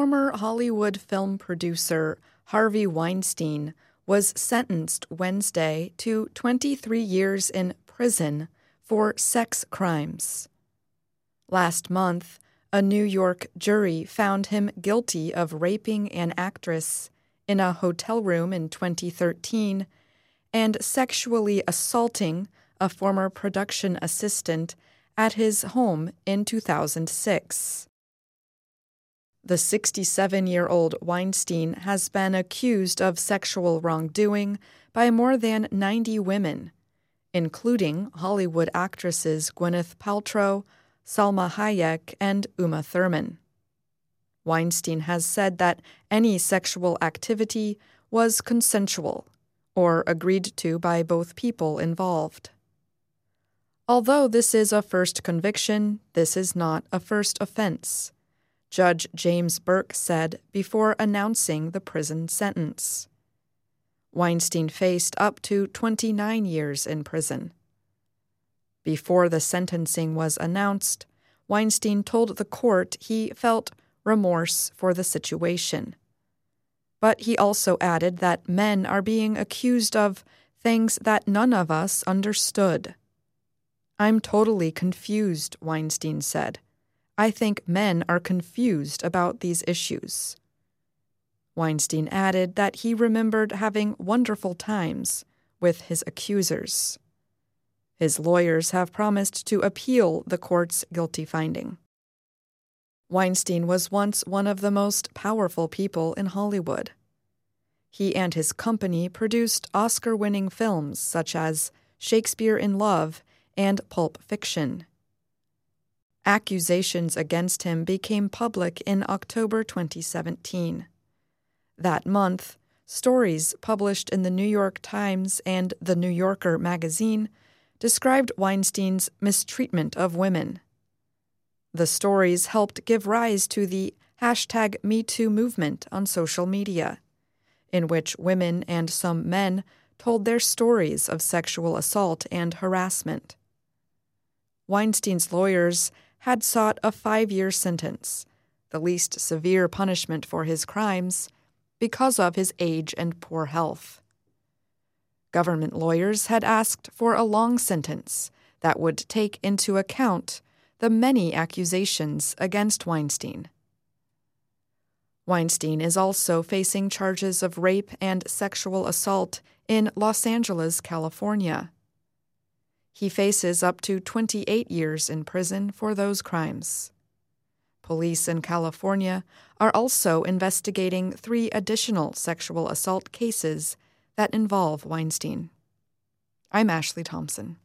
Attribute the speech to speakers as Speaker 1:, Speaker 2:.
Speaker 1: Former Hollywood film producer Harvey Weinstein was sentenced Wednesday to 23 years in prison for sex crimes. Last month, a New York jury found him guilty of raping an actress in a hotel room in 2013 and sexually assaulting a former production assistant at his home in 2006. The 67-year-old Weinstein has been accused of sexual wrongdoing by more than 90 women, including Hollywood actresses Gwyneth Paltrow, Salma Hayek, and Uma Thurman. Weinstein has said that any sexual activity was consensual or agreed to by both people involved. Although this is a first conviction, this is not a first offense, Judge James Burke said before announcing the prison sentence. Weinstein faced up to 29 years in prison. Before the sentencing was announced, Weinstein told the court he felt remorse for the situation. But he also added that men are being accused of things that none of us understood. "I'm totally confused," Weinstein said. "I think men are confused about these issues." Weinstein added that he remembered having wonderful times with his accusers. His lawyers have promised to appeal the court's guilty finding. Weinstein was once one of the most powerful people in Hollywood. He and his company produced Oscar-winning films such as Shakespeare in Love and Pulp Fiction. Accusations against him became public in October 2017. That month, stories published in the New York Times and The New Yorker magazine described Weinstein's mistreatment of women. The stories helped give rise to the #MeToo movement on social media, in which women and some men told their stories of sexual assault and harassment. Weinstein's lawyers had sought a 5-year sentence, the least severe punishment for his crimes, because of his age and poor health. Government lawyers had asked for a long sentence that would take into account the many accusations against Weinstein. Weinstein is also facing charges of rape and sexual assault in Los Angeles, California. He faces up to 28 years in prison for those crimes. Police in California are also investigating 3 additional sexual assault cases that involve Weinstein. I'm Ashley Thompson.